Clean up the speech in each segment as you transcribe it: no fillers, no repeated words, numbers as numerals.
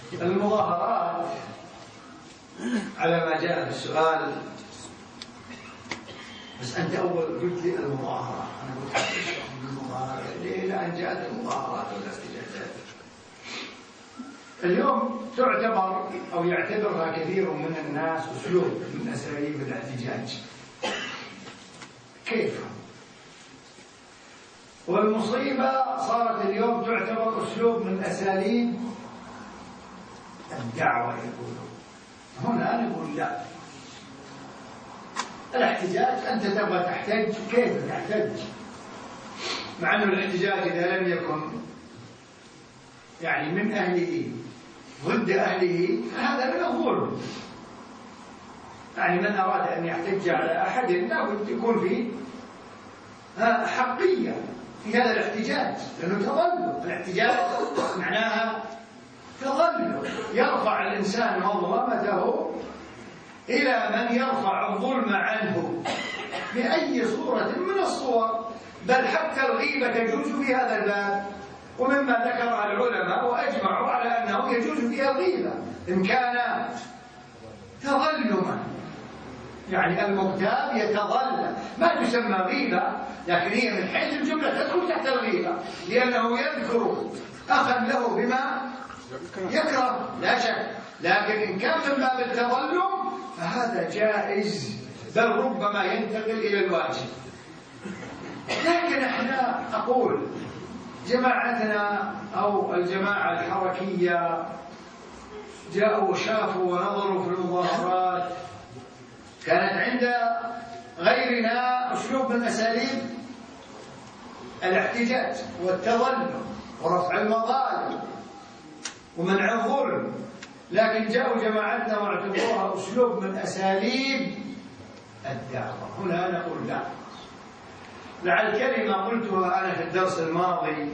المظاهرات على ما جاء في السؤال، بس أنت أول قلت لي المظاهرة، أنا قلت اشرح المظاهرة ليه؟ لأن جاءت المظاهرات والاحتجاجات. اليوم تعتبر أو يعتبرها كثير من الناس أسلوب من أساليب الاحتجاج. كيف؟ والمصيبة صارت اليوم تعتبر أسلوب من أساليب الدعوة يقولون. هنا نقول لا، الاحتجاج أنت تبغى تحتج، كيف تحتج؟ مع أنه الاحتجاج إذا لم يكن يعني من أهله ضد أهله فهذا من الظلم. يعني من أراد أن يحتج على أحد لابد يكون فيه حقية في هذا الاحتجاج، لأنه تظلم. الاحتجاج معناها تظلم، يرفع الإنسان مظلمته إلى من يرفع الظلم عنه بأي صورة من الصور، بل حتى الغيبة تجوز في هذا الباب، ومما ذكرها العلماء وأجمعوا على أنه يجوز فيها الغيبة إن كان تظلما. يعني المغتاب يتظلم، ما تسمى غيبة، لكن هي من حيث الجملة تدخل تحت الغيبة، لأنه يذكر أخا له بما يكره لا شك، لكن إن كان من باب التظلم فهذا جائز، بل ربما ينتقل إلى الواجب. لكن احنا أقول جماعتنا أو الجماعة الحركية جاءوا وشافوا ونظروا في المظاهرات، كانت عند غيرنا أسلوب من أساليب الاحتجاج والتظلم ورفع المظالم ومنع الظلم، لكن جاءوا جماعتنا واعتبروها أسلوب من أساليب الدعوة. هنا نقول لا. لعل كلمة قلتها أنا في الدرس الماضي،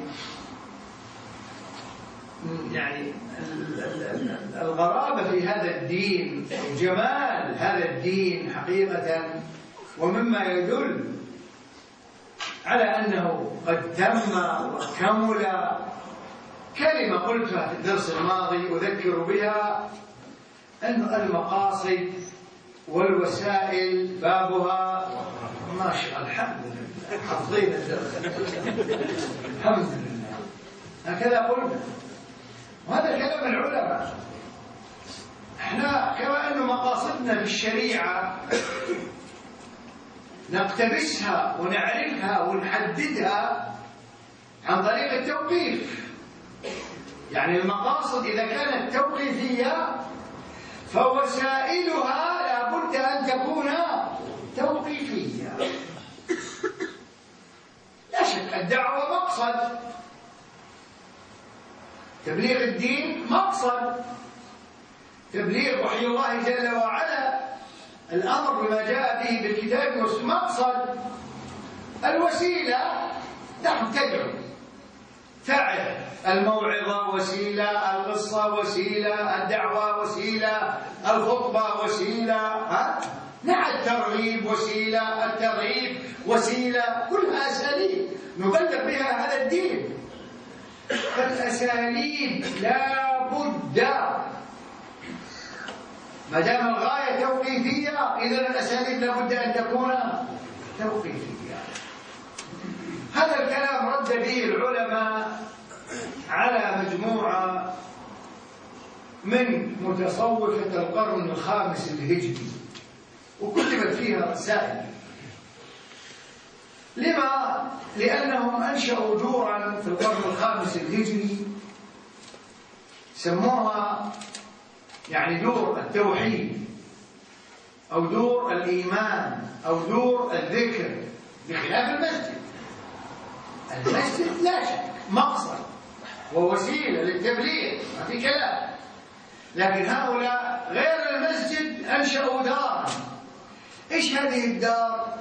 يعني الغرابة في هذا الدين وجمال هذا الدين حقيقة، ومما يدل على أنه قد تم وكمل، كلمة قلتها في الدرس الماضي أذكر بها، أن المقاصد والوسائل بابها ما شاء الله، الحمد لله حافظين الدرس الحمد لله، هكذا قلنا، وهذا كلام العلماء. احنا كما أن مقاصدنا في الشريعة نقتبسها ونعرفها ونحددها عن طريق التوقيف. يعني المقاصد إذا كانت توقيفية فوسائلها لابد أن تكون توقيفية. لا شك الدعوة مقصد، تبليغ الدين مقصد، تبليغ وحي الله جل وعلا، الأمر بما جاء به بالكتاب والسنة مقصد. الوسيلة نحن تدعو، تعرف الموعظة وسيلة، القصة وسيلة، الدعوة وسيلة، الخطبة وسيلة، نعم الترغيب وسيلة، الترغيب وسيلة، كلها أساليب نبلغ بها هذا الدين. فالأساليب لا بد، ما دام الغاية توقيفية إذن الأساليب لا بد أن تكون توقيفية. هذا الكلام رد به العلماء على مجموعة من متصوفة القرن الخامس الهجري، وكتبت فيها رسائل. لما؟ لأنهم أنشأوا دورا في القرن الخامس الهجري سموها يعني دور التوحيد أو دور الإيمان أو دور الذكر، بخلاف المسجد. المسجد لا شك مقصد ووسيلة للتبليغ، ما في كلام، لكن هؤلاء غير المسجد أنشأوا دارا. إيش هذه الدار؟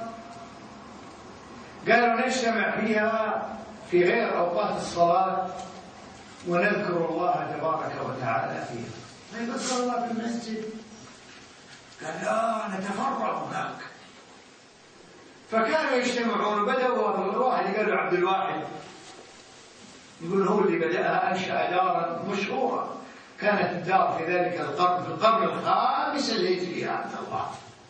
قالوا نجتمع فيها في غير أوقات الصلاة ونذكر الله تبارك وتعالى فيها. ما يذكر الله في المسجد؟ قال لا، نتفرغ هناك. فكانوا يجتمعون، بدأوا الواحد قالوا عبد الواحد، يقول هو اللي بدأها، أنشأ دارا مشهورة كانت الدار في ذلك القرن، في القرن الخامس الهجري عبد الله،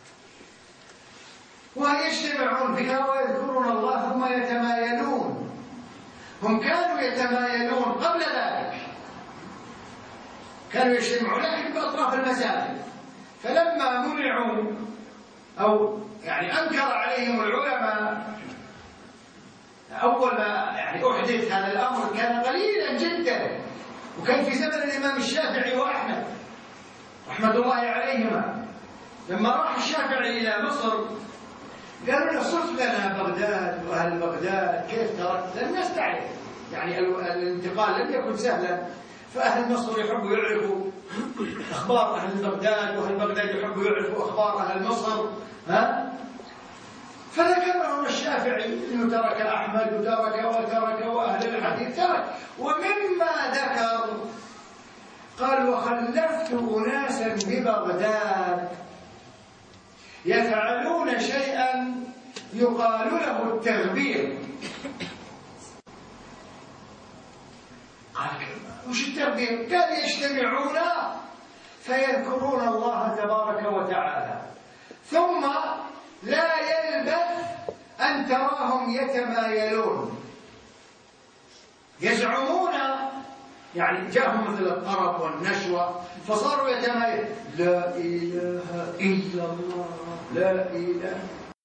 ويجتمعون فيها ويذكرون الله ثم يتمايلون. هم كانوا يتمايلون قبل ذلك، كانوا يجتمعون لكن بأطراف المساجد، فلما منعوا أو يعني أنكر عليهم العلماء أول ما يعني أحدث هذا الأمر كان قليلا جدا، وكان في زمن الإمام الشافعي وأحمد رحمة الله عليهما. لما راح الشافعي إلى مصر قالوا له صف لنا بغداد وأهل بغداد كيف تركت، الناس تعرف يعني الانتقال لم يكن سهلا، فأهل مصر يحبوا يعرفوا أخبار أهل بغداد، وأهل بغداد يحبوا يعرفوا أخبار أهل مصر. فذكر لهم الشافعي أنه ترك أحمد وترك وأهل الحديث ترك، ومما ذكر قال وخلفت أناسا ببغداد يفعلون شيئا يقال له التغبير. قال وش التغبير؟ قال يجتمعون فيذكرون الله تبارك وتعالى، ثم لا يلبث أن تراهم يتمايلون، يزعمون يعني جاءهم مثل الطرب والنشوة فصاروا يتمايلون، لا إله إلا الله لا إله.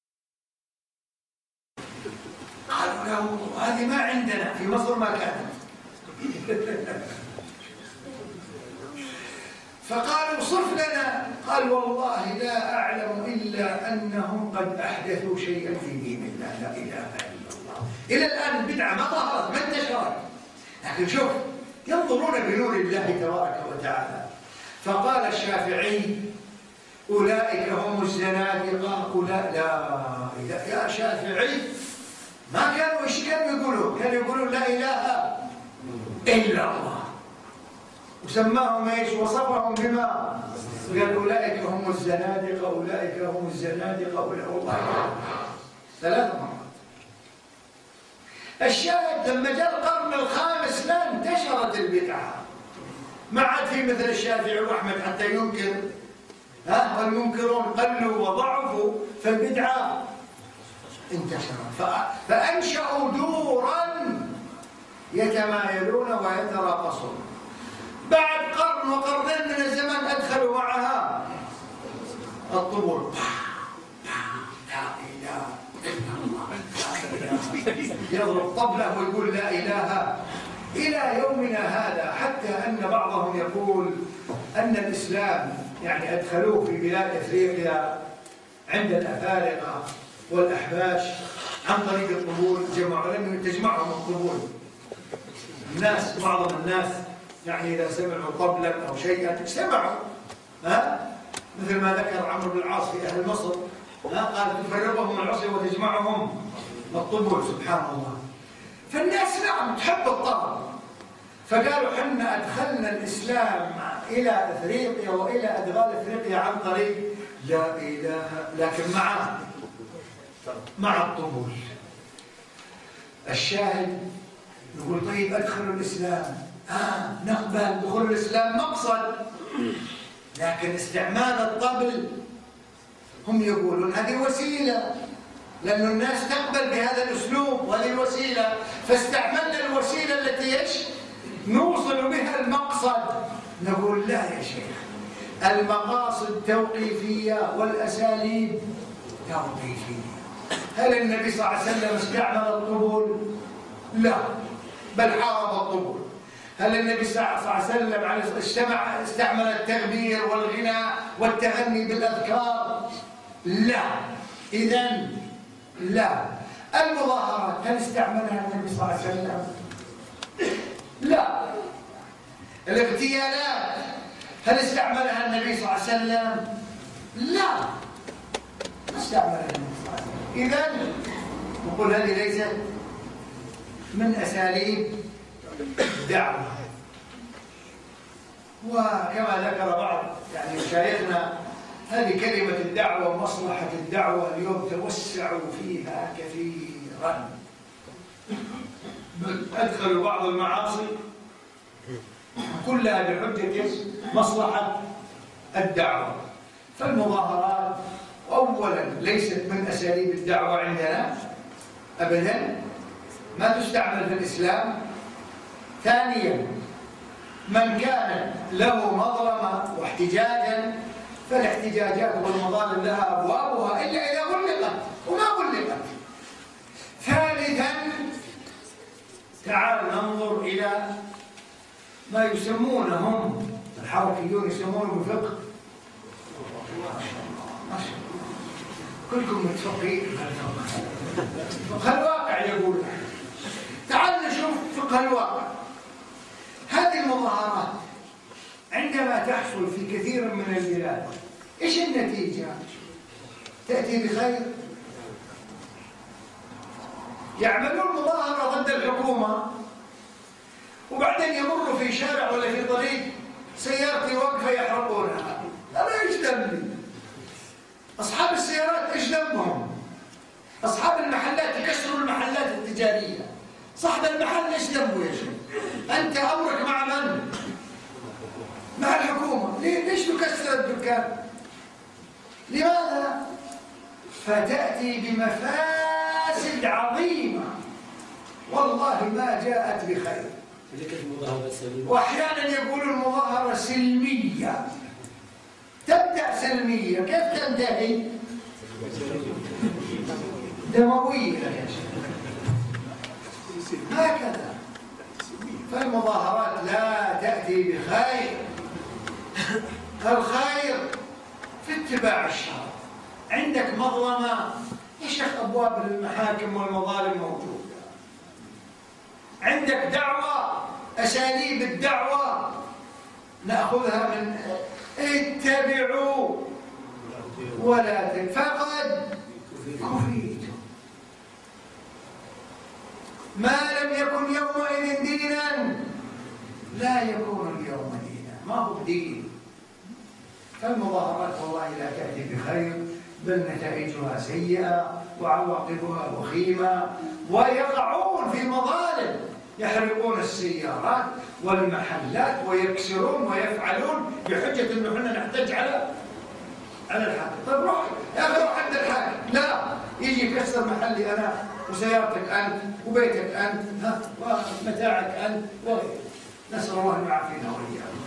قالوا له هذه ما عندنا في مصر ما كانت. فقالوا صف لنا، قال والله لا أعلم إلا أنهم قد أحدثوا شيئا في دين الله لا إله إلا الله. إلى الآن البدعة ما ظهرت ما انتشرت، لكن شوف ينظرون بنور الله تبارك وتعالى. فقال الشافعي أولئك هم الزنادقة، أولئك لا يا شافعي ما كانوا إيش كانوا يقولون؟ كانوا يقولون لا إله إلا الله، وسماهم ايش؟ وصفهم بما قال أولئك هم الزنادقة أولئك هم الزنادقة والله 3 مرات. الشاهد لما جاء القرن الخامس لا انتشرت البدعة، ما عاد في مثل الشافعي وأحمد حتى ينكر، والمنكرون قلوا وضعفوا، فالبدعة انتشرت فأنشأوا دورا يتمايلون ويتراقصون. بعد قرن وقرنين من الزمن أدخلوا معها الطبول، لا إله إلا الله يضرب طبله ويقول لا إله إلى يومنا هذا، حتى أن بعضهم يقول أن الإسلام يعني أدخلوه في بلاد أفريقيا عند الأفارقة والأحباش عن طريق الطبول، لم تجمعهم الطبول. الناس معظم الناس يعني إذا سمعوا طبلا أو شيئا اجتمعوا، مثل ما ذكر عمرو بن العاص في أهل مصر، قال تفرقهم العصي وتجمعهم الطبول، سبحان الله. فالناس نعم تحب الطرب، فقالوا حنا أدخلنا الإسلام إلى أفريقيا وإلى أدغال أفريقيا عن طريق لا إله، لكن مع الطبول. الشاهد يقول طيب أدخلوا الإسلام، نقبل دخول الإسلام مقصد، لكن استعمال الطبل هم يقولون هذه وسيلة، لأن الناس تقبل بهذا الأسلوب وهذه الوسيلة، فاستعملنا الوسيلة التي نوصل بها المقصد. نقول لا يا شيخ، المقاصد توقيفية والأساليب توقيفية. هل النبي صلى الله عليه وسلم استعمل الطبول؟ لا، بل حارب الطبول. هل النبي صلى الله عليه وسلم استعمل التغبير والغناء والتغني بالأذكار؟ لا. إذن لا. المظاهرات هل استعملها النبي صلى الله عليه وسلم؟ لا. الاغتيالات هل استعملها النبي صلى الله عليه وسلم؟ لا، ما استعملها النبي صلى الله عليه وسلم. إذن نقول هذه ليست من أساليب الدعوة. وكما ذكر بعض يعني مشايخنا هذه كلمة الدعوة ومصلحة الدعوة اليوم توسعوا فيها كثيرا، أدخلوا بعض المعاصي كلها بحجة مصلحة الدعوة. فالمظاهرات أولا ليست من أساليب الدعوة عندنا أبدا، ما تستعمل في الإسلام. ثانيا من كان له مظلمة واحتجاجا فالاحتجاجات والمظالم لها أبوابها إلا إذا غلقت وما غلقت. ثالثا تعال ننظر إلى ما يسمونهم الحركيون يسمونه بفقه. ما شاء الله كلكم متفقين. فقه الواقع يقول. تعال نشوف فقه الواقع. هذه المظاهرات عندما تحصل في كثير من البلاد ايش النتيجة؟ تأتي بخير. يعملون مظاهرة ضد الحكومة وبعدين يمروا في شارع ولا في طريق سيارتي واقفة يحرقونها. أنا إيش ذنبي؟ أصحاب السيارات إيش ذنبهم؟ أصحاب المحلات يكسروا المحلات التجارية. صاحب المحل إيش ذنبه يا شيخ؟ أنت أمرك مع من؟ مع الحكومة. ليش تكسر الدكان؟ لماذا؟ فتأتي بمفاسد عظيمة والله ما جاءت بخير. وأحيانا يقول المظاهرة سلمية. تبدأ سلمية كيف تنتهي؟ دموية يا شيخ. هكذا. فالمظاهرات لا تأتي بخير. الخير في اتباع الشرع. عندك مظلمة يا شيخ أبواب المحاكم والمظالم موجودة. عندك دعوة أساليب الدعوة نأخذها من اتبعوا ولا فقد كفيتم. ما لم يكن يومئذ دينا لا يكون اليوم دينا. ما هو دين. فالمظاهرات والله لا تأتي بخير بل نتائجها سيئة وعواقبها وخيمة. ويقعون في مظالم يحرقون السيارات والمحلات ويكسرون ويفعلون بحجة انه احنا نحتاج على الحاكم. طيب روح يا اخي روح عند الحاكم. لا، يجي يكسر محلي انا وسيارتك انت وبيتك انت ومتاعك انت وغيره. نسأل الله ان يعافينا واياكم.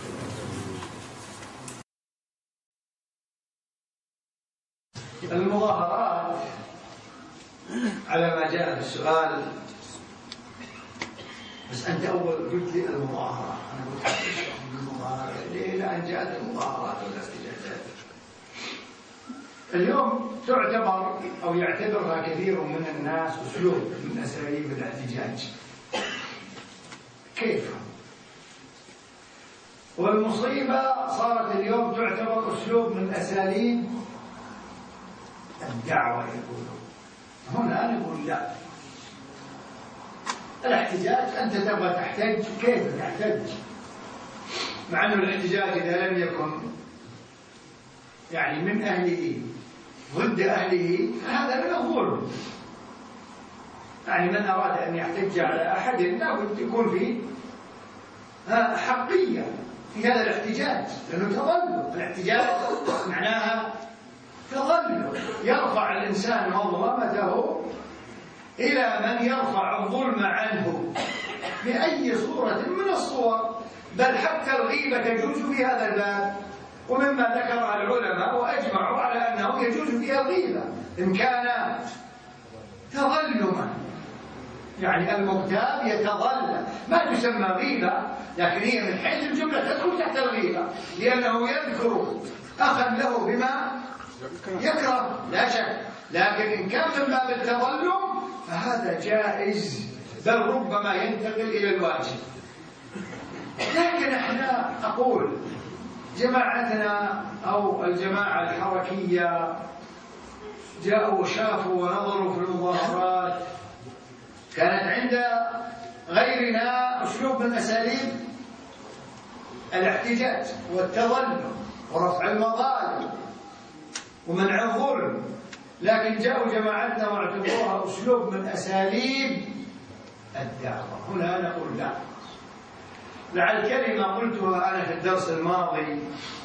المظاهرات على ما جاء في السؤال، بس أنت أول قلت لي المظاهرة، أنا قلت حتى اشرح المظاهرة ليه لأن جاءت المظاهرات والاحتجاجات. اليوم تعتبر أو يعتبرها كثير من الناس أسلوب من أساليب الاحتجاج. كيف؟ والمصيبة صارت اليوم تعتبر أسلوب من أساليب الدعوة يقولون. هنا نقول لا. الاحتجاج أنت تبغى تحتج، كيف تحتج؟ مع أنه الاحتجاج إذا لم يكن يعني من أهله ضد أهله هذا من الظلم. يعني من أراد أن يحتج على أحد لابد يكون فيه حقية في هذا الاحتجاج، لأنه تظلم. الاحتجاج معناها تظلم. يرفع الإنسان مظلمته إلى من يرفع الظلم عنه بأي صورة من الصور. بل حتى الغيبة تجوز في هذا الباب، ومما ذكرها العلماء وأجمعوا على أنه يجوز فيها الغيبة إن كان تظلما. يعني المغتاب يتظلم، ما تسمى غيبة، لكن هي من حيث الجملة تدخل تحت الغيبة، لأنه يذكر أخا له بما يكره لا شك. لكن إن كان من باب التظلم فهذا جائز، بل ربما ينتقل إلى الواجب. لكن احنا أقول جماعتنا أو الجماعة الحركية جاءوا وشافوا ونظروا في المظاهرات، كانت عند غيرنا أسلوب من أساليب الاحتجاج والتظلم ورفع المظالم ومنع الظلم. لكن جاءوا جماعتنا واعتبروها أسلوب من أساليب الدعوة. هنا نقول لا. لعل كلمة قلتها أنا في الدرس الماضي،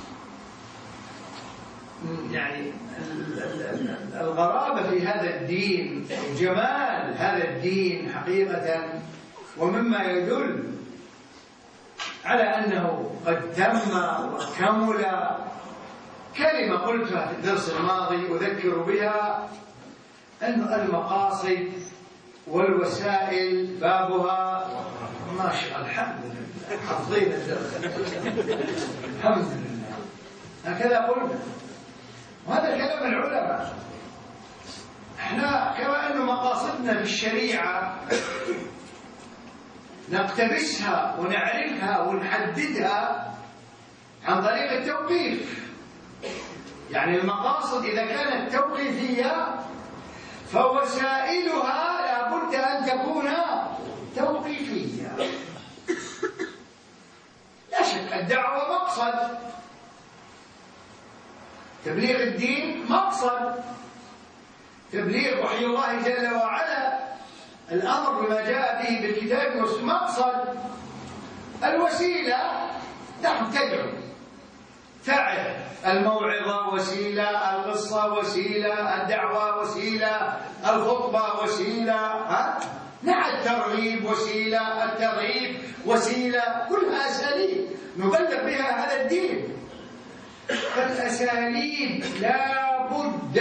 يعني الغرابة في هذا الدين وجمال هذا الدين حقيقة، ومما يدل على أنه قد تم وكمل. كلمة قلتها في الدرس الماضي أذكر بها، أن المقاصد والوسائل بابها ما شاء الله، الحمد لله حافظين الدرس الحمد لله، هكذا قلنا، وهذا كلام العلماء. احنا كما أن مقاصدنا في الشريعة نقتبسها ونعرفها ونحددها عن طريق التوقيف. يعني المقاصد إذا كانت توقيفية فوسائلها لابد أن تكون توقيفية. لا شك الدعوة مقصد، تبليغ الدين مقصد، تبليغ وحي الله جل وعلا، الأمر بما جاء به بالكتاب والسنة مقصد. الوسيلة نحن تدعو، تعرف الموعظة وسيلة، القصة وسيلة، الدعوة وسيلة، الخطبة وسيلة، نعم الترغيب وسيلة، الترهيب وسيلة، كلها أساليب نبلغ بها هذا الدين. فالأساليب لا بد،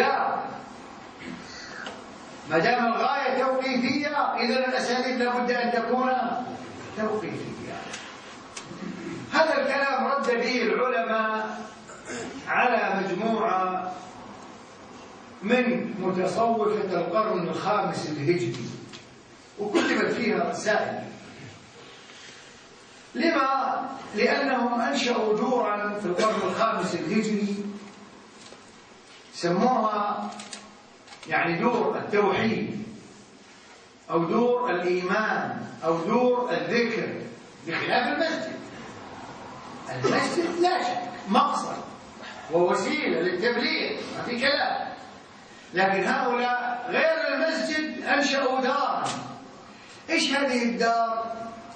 ما دام الغاية توقيفية إذن الأساليب لا بد أن تكون توقيفية. هذا الكلام رد به العلماء على مجموعة من متصوفة القرن الخامس الهجري، وكتبت فيها رسائل. لما؟ لأنهم أنشأوا دورا في القرن الخامس الهجري سموها يعني دور التوحيد أو دور الإيمان أو دور الذكر، بخلاف المسجد. المسجد لا شك مقصد ووسيلة للتبليغ، ما في كلام، لكن هؤلاء غير المسجد أنشأوا دارا. إيش هذه الدار؟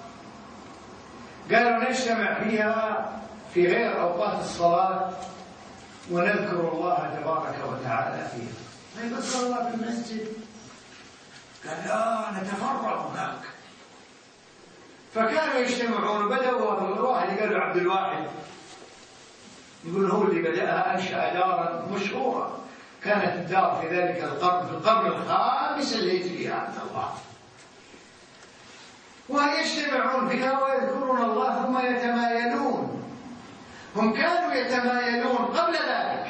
قالوا نجتمع فيها في غير أوقات الصلاة ونذكر الله تبارك وتعالى فيها. ما يذكر الله في المسجد؟ قال لا، نتفرغ هناك. فكانوا يجتمعون، بدأوا واحد قال له عبد الواحد، يقول هو اللي بدأها، أنشأ دارا مشهورة، كانت الدار في ذلك القرن، في القرن الخامس الهجري عبد الله، ويجتمعون فيها ويذكرون الله ثم يتمايلون. هم كانوا يتمايلون قبل ذلك،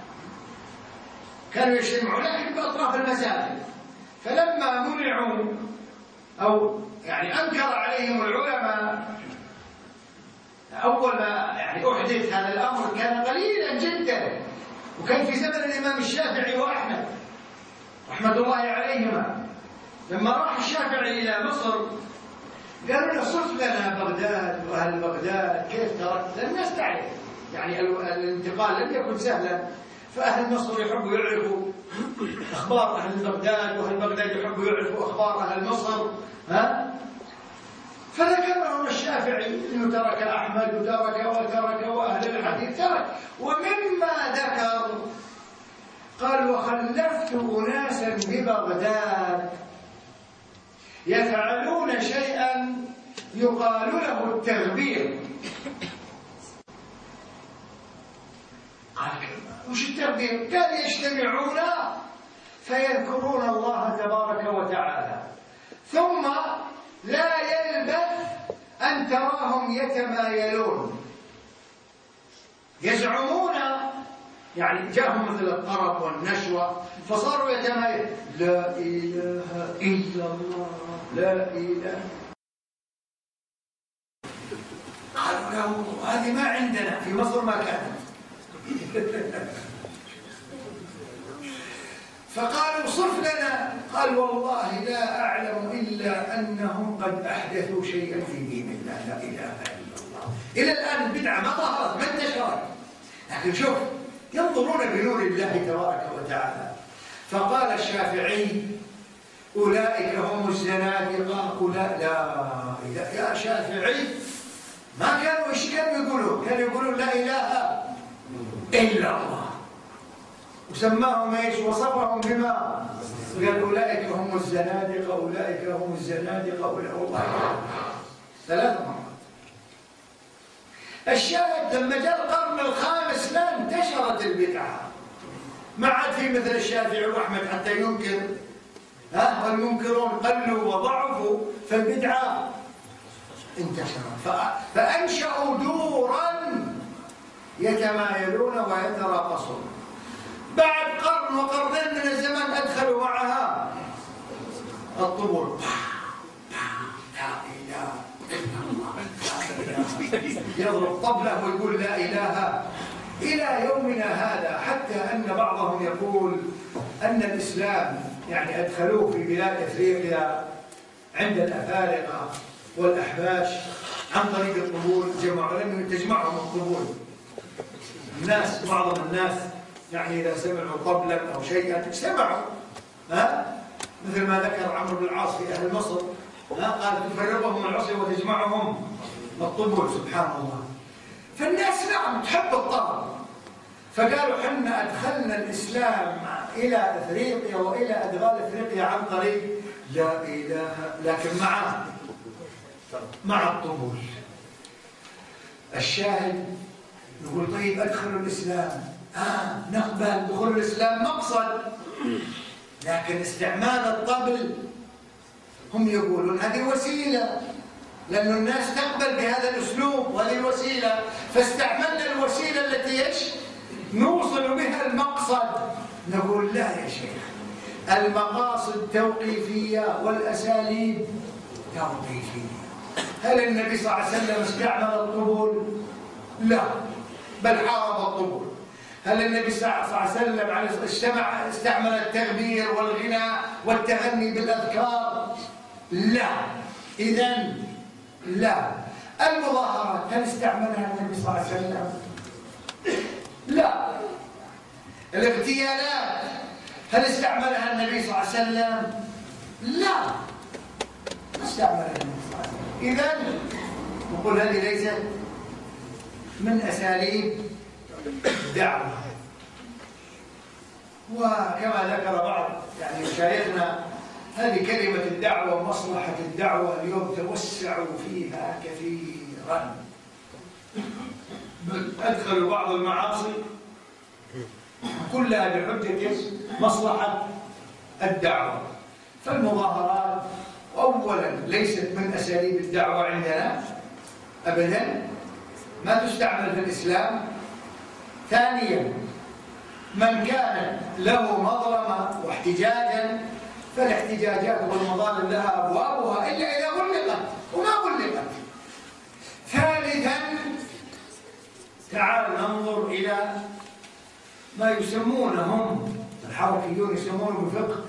كانوا يجتمعون لكن بأطراف المساجد، فلما منعوا أو يعني أنكر عليهم العلماء، أول ما يعني أحدث هذا الأمر كان قليلا جدا، وكان في زمن الإمام الشافعي وأحمد رحمة الله عليهما. لما راح الشافعي إلى مصر قالوا له صف لنا بغداد وأهل بغداد كيف تركت. الناس تعرف يعني الانتقال لم يكن سهلا، فأهل مصر يحبوا يعرفوا أخبار أهل بغداد، وأهل بغداد يحبوا يعرفوا أخبار أهل مصر. فذكر لهم الشافعي أنه ترك أحمد وترك وأهل الحديث ترك، ومما ذكر قال وخلفت أناسا ببغداد يفعلون شيئا يقال له التغبير. قال وش التغبير؟ قال يجتمعون فيذكرون الله تبارك وتعالى، ثم لا يلبث أن تراهم يتمايلون، يزعمون يعني جاءهم مثل الطرب والنشوة فصاروا يتمايلون، لا إله إلا الله، لا إله. قالوا له هذه ما عندنا في مصر ما كانت. فقالوا صف لنا، قال والله لا أعلم إلا أنهم قد أحدثوا شيئا في دين الله، لا إله إلا الله. إلى الآن البدعة ما ظهرت ما انتشرت، لكن شوف ينظرون بنور الله تبارك وتعالى. فقال الشافعي أولئك هم الزنادقة، لا إله يا شافعي ما كانوا إيش كانوا يقولون؟ كانوا يقولون لا إله إلا الله. وسماهم إيش؟ وصفهم بما قال أولئك هم الزنادقة، أولئك هم الزنادقة، والله 3 مرات. الشاهد لما جاء القرن الخامس لا انتشرت البدعة، ما عاد في مثل الشافعي وأحمد حتى ينكر، والمنكرون قلوا وضعفوا، فالبدعة انتشرت، فأنشأوا دورا يتمايلون ويتراقصون. بعد قرن وقرنين من الزمن أدخلوا معها الطبول، لا إله إلا الله، يضرب طبله ويقول لا إله. إلى يومنا هذا، حتى أن بعضهم يقول أن الإسلام يعني أدخلوه في بلاد أفريقيا عند الأفارقة والأحباش عن طريق الطبول، جمعوا لأنه تجمعهم الطبول. الناس، معظم الناس يعني إذا سمعوا طبلا أو شيئا اجتمعوا، مثل ما ذكر عمرو بن العاص في أهل مصر، قال تفرقهم العصي وتجمعهم الطبول، سبحان الله. فالناس نعم تحب الطبل، فقالوا حنا أدخلنا الإسلام إلى أفريقيا وإلى أدغال أفريقيا عن طريق لا إله، لكن مع الطبول. الشاهد نقول طيب أدخلوا الإسلام، نقبل دخول الإسلام مقصد، لكن استعمال الطبل هم يقولون هذه وسيلة، لأن الناس تقبل بهذا الأسلوب وهذه الوسيلة، فاستعملنا الوسيلة التي نوصل بها المقصد. نقول لا يا شيخ، المقاصد توقيفية والأساليب توقيفية. هل النبي صلى الله عليه وسلم استعمل الطبول؟ لا، بل حارب الطبول. هل النبي صلى الله عليه وسلم استعمل التغبير والغناء والتغني بالأذكار؟ لا. إذن لا. المظاهرات هل استعملها النبي صلى الله عليه وسلم؟ لا. الاغتيالات هل استعملها النبي صلى الله عليه وسلم؟ لا، ما استعملها النبي صلى الله عليه وسلم. إذن نقول هذه ليست من أساليب الدعوة. وكما ذكر بعض يعني مشايخنا، هذه كلمة الدعوة ومصلحة الدعوة اليوم توسعوا فيها كثيرا، بل أدخلوا بعض المعاصي كلها بحجة مصلحة الدعوة. فالمظاهرات أولا ليست من أساليب الدعوة عندنا أبدا، ما تستعمل في الإسلام. ثانيا، من كان له مظلمة واحتجاجا فالاحتجاجات والمظالم لها أبوابها إلا إذا غلقت، وما غلقت. ثالثا، تعالوا ننظر إلى ما يسمونهم الحركيون يسمونه بفقه.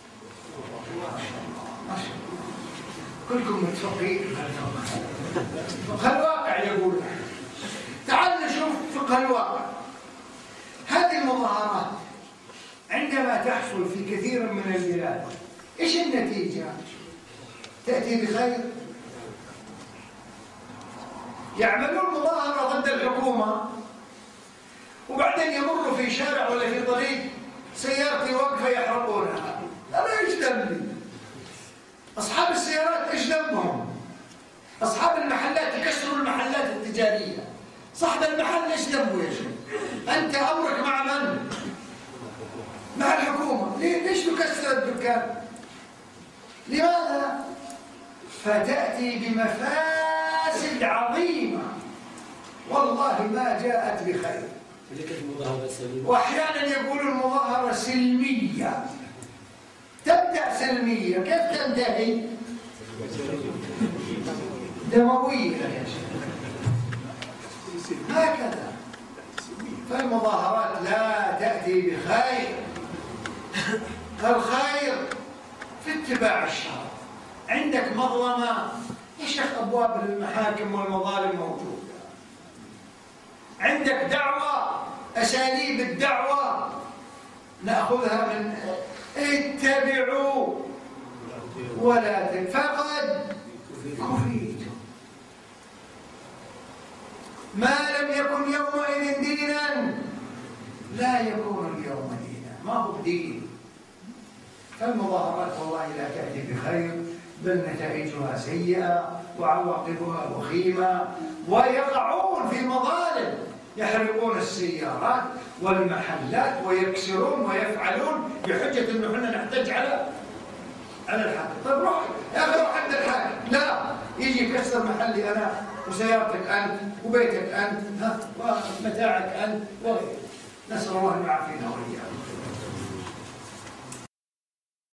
ما شاء الله كلكم متفقين. فقه الواقع يقول. تعالوا نشوف فقه الواقع. هذه المظاهرات عندما تحصل في كثير من البلاد ايش النتيجة؟ تأتي بخير. يعملون مظاهرة ضد الحكومة وبعدين يمروا في شارع ولا في طريق سيارتي واقفة يحرقونها. أنا ايش ذنبي؟ أصحاب السيارات ايش ذنبهم؟ أصحاب المحلات يكسروا المحلات التجارية، صاحب المحل ايش ذنبه يا شيخ؟ أنت أمرك مع من؟ مع الحكومة. ليش تكسر الدكان؟ لماذا؟ فتأتي بمفاسد عظيمة والله ما جاءت بخير. وأحيانا يقولون المظاهرة سلمية. تبدأ سلمية، كيف تنتهي؟ دموية يا شيخ. هكذا. فالمظاهرات لا تأتي بخير. الخير في اتباع الشرع. عندك مظلمة يا شيخ، أبواب المحاكم والمظالم موجودة. عندك دعوة، أساليب الدعوة نأخذها من اتبعوا ولا فقد كفيتم. ما لم يكن يومئذ دينا لا يكون اليوم دينا، ما هو بدين. فالمظاهرات والله لا تأتي بخير، بل نتائجها سيئة وعواقبها وخيمة، ويقعون في مظالم، يحرقون السيارات والمحلات ويكسرون ويفعلون بحجة انه احنا نحتاج على الحاكم. طيب روح يا اخي، روح عند الحاكم. لا، يجي يكسر محلي انا وسيارتك انت وبيتك انت ومتاعك انت وغيره. نسأل الله ان يعافينا واياكم.